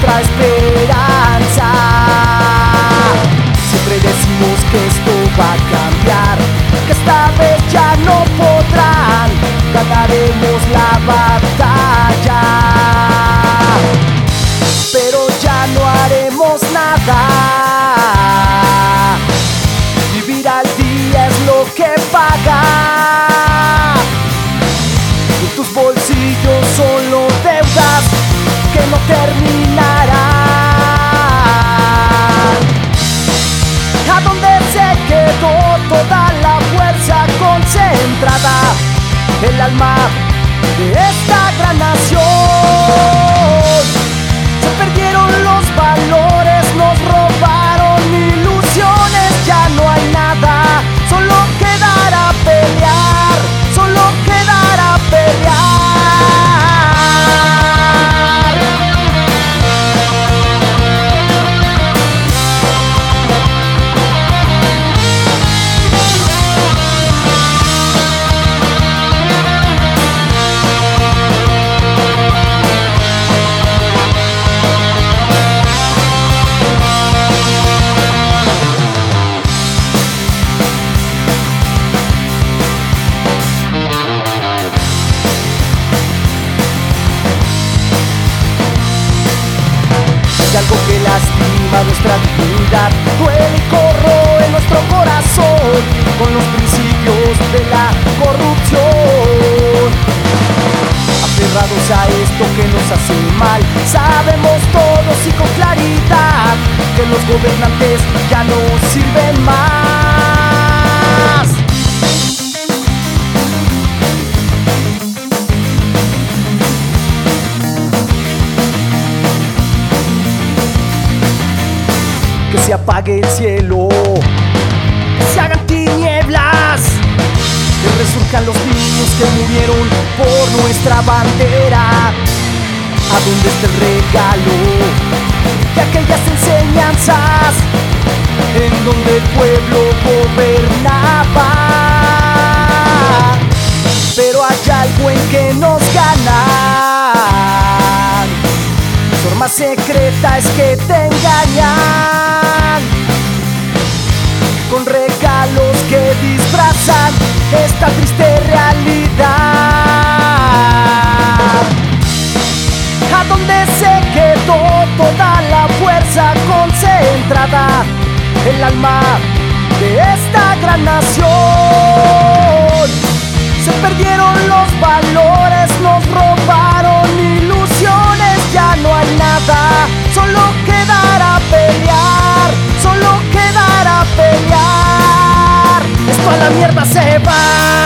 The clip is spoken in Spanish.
nuestra esperanza. Siempre decimos que esto va a cambiar, que esta vez ya no podrán, ganaremos la batalla. Pero ya no haremos nada, vivir al día es lo que paga. En tus bolsillos solo deudas que no terminarán. ¿A dónde se quedó toda la fuerza concentrada? El alma de esta gran nación. Se perdieron los valores, nos robaron ilusiones, ya no hay nada, solo quedará pelear, solo quedará pelear. Algo que lastima nuestra dignidad, duele y corroe nuestro corazón con los principios de la corrupción. Aferrados a esto que nos hace mal, sabemos todos y con claridad que los gobernantes ya no sirven más. Que se apague el cielo, que se hagan tinieblas, que resurjan los niños que murieron por nuestra bandera. ¿A dónde está el regalo de aquellas enseñanzas en donde el pueblo gobernaba? Pero hay algo en que nos ganan. Su arma secreta es que te engañan con regalos que disfrazan esta triste realidad. ¿A dónde se quedó toda la fuerza concentrada? El alma de esta gran nación. Se perdieron los valores, nos robaron ilusiones, ya no hay nada, solo quedará pelear, solo quedará pelear. Esto a la mierda se va.